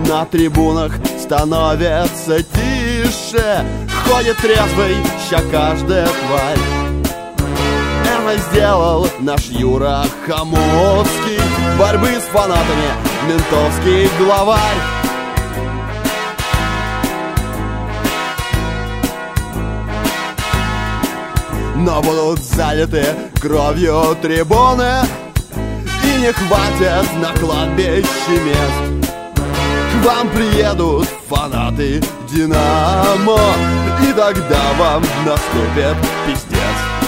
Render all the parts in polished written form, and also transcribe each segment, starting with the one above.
на трибунах становится тише. Ходит трезвый, ща каждая тварь. Это сделал наш Юра Хамовский. Борьбы с фанатами ментовский главарь. Но будут залиты кровью трибуны, и не хватит на кладбище мест. К вам приедут фанаты Динамо, и тогда вам наступит пиздец.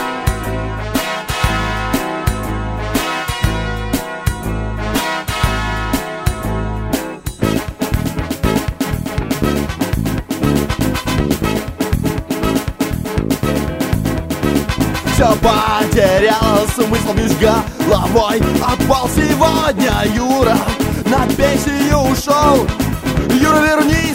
Все потерял смысл, бежь головой. Отпал сегодня Юра, на пенсию ушел. Юра, верни